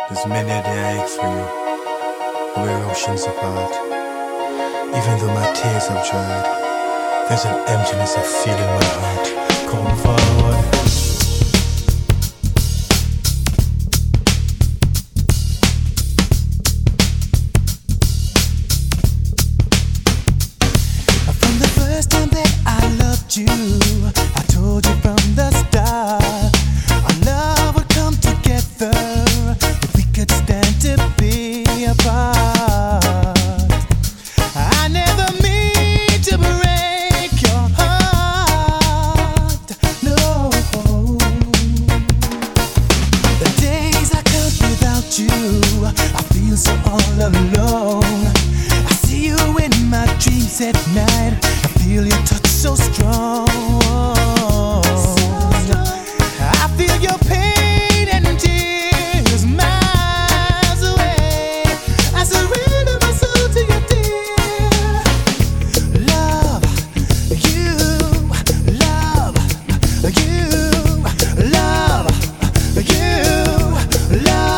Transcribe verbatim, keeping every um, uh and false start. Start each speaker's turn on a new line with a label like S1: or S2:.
S1: There's many a day I ache for you, but we're oceans apart. Even though my tears have dried, there's an emptiness I feel in my heart. Come forward.
S2: From the first time that I loved you, I told you from the start, our love would come together if we could stand to be apart. I never mean to break your heart, no. The days I count without you, I feel so all alone. I see you in my dreams at night, I feel your touch so strong. I feel your pain and tears miles away. I surrender my soul to you, dear. Love you, love you, love you, love